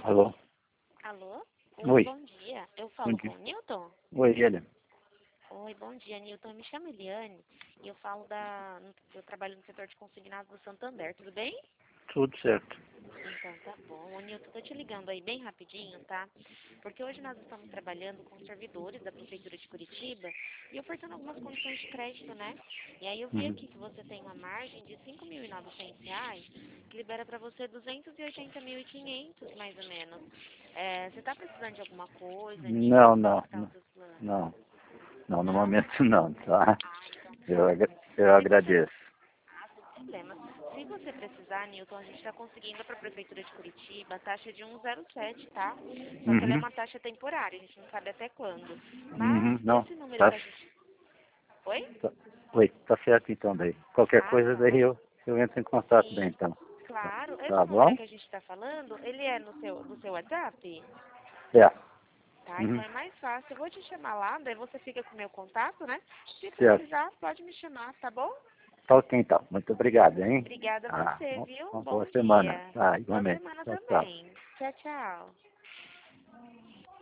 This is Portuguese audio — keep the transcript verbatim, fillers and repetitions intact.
Alô? Alô? Oi, Oi. bom dia. Eu Bom falo dia. com o Newton? Oi, ele. Oi, bom dia, Newton. Eu me chamo Eliane e eu falo da... Eu trabalho no setor de consignados do Santander, tudo bem? Tudo certo. Então tá bom. Ô, Newton, tô te ligando aí bem rapidinho, tá? Porque hoje nós estamos trabalhando com servidores da Prefeitura de Curitiba e ofertando algumas condições de crédito, né? E aí eu vi Uhum. aqui que você tem uma margem de cinco mil e novecentos reais, que libera para você duzentos e oitenta mil e quinhentos, mais ou menos. É, você tá precisando de alguma coisa, Newton? Não, Como é não, que tá os não, seus planos? não. Não, no Não? momento não, tá? Ah, então Eu, tá. agra- eu Se você... agradeço. Ah, sem problema. Se você precisar, Newton, a gente está conseguindo para a Prefeitura de Curitiba a taxa de um vírgula zero sete, tá? Só que ela é Uhum. uma taxa temporária, a gente não sabe até quando. Mas Uhum. Não, esse número tá, que a gente... Oi? tá. Oi, tá certo então daí. Qualquer Ah, coisa daí tá. eu, eu entro em contato daí Sim, então. claro. Esse Tá número bom? que a gente está falando, ele é no seu, no seu WhatsApp? É. Tá, então Uhum. é mais fácil. Eu vou te chamar lá, daí você fica com o meu contato, né? Se Certo. precisar, pode me chamar, tá bom? Tá ok então. Muito obrigado, hein? Obrigada a Ah, você, uma viu? uma Bom boa semana. dia. Ah, Boa igualmente. semana Tchau, tchau. também. Tchau, tchau.